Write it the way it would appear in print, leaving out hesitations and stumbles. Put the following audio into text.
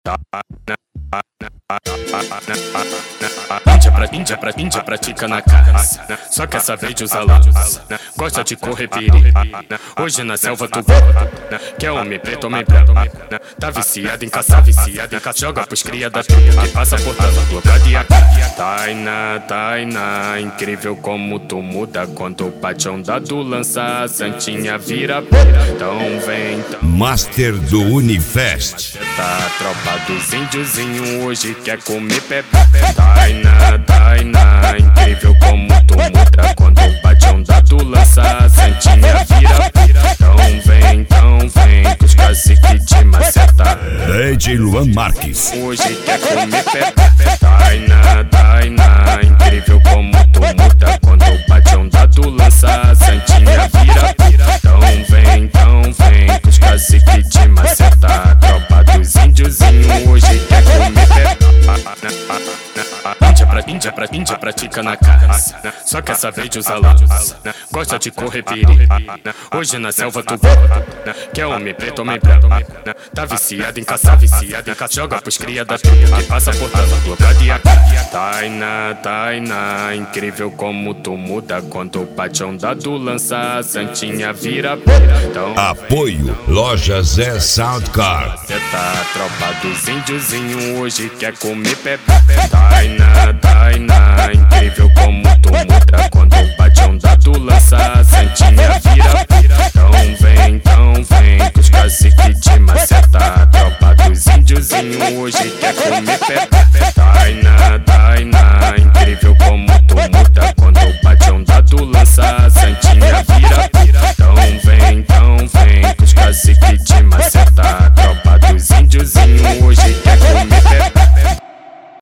Índia pratica na casa, só que essa vez usa lança. Gosta de correr perigo, hoje na selva tu volta. Quer homem preto, homem branco. Tá viciado em caçar, joga pros cria da truta que passa portando bloca de AK. Tainá, incrível como tu muda quando bate onda do lança, a santinha vira pira. Então vem, Master do Unifest. tá, tropa dos índiozinho hoje quer comer pepe. Tainá, incrível como tu muda quando bate onda do lança, a santinha vira pira. Então vem, que os caciques te maceta. DJ Luan Marques. Hoje quer comer pepe. Tainá, incrível como tu muda quando bate onda do lança, a santinha vira pira. Então vem, que os caciques te maceta. Tropa dos índiozinho hoje quer comer pepe. Índia pratica na casa, só que essa vez usa lança. Gosta de correr perigo, hoje na selva tu volta. Quer homem preto, homem branco. Tá viciado em caçar, joga pros cria da truta que passa portando bloca de AK. Tainá, incrível como tu muda quando bate onda do lança, a santinha vira pira. Então Apoio Loja Zé Soundcar. tá, tropa dos índiozinho hoje quer comer pepe. Tainá, incrível como tu muda quando bate onda do lança, a santinha vira pira. Então vem, que os caciques te maceta. Tropa dos índiozinho hoje quer comer pepe. Tainá, incrível como tu muda quando bate onda do lança, a santinha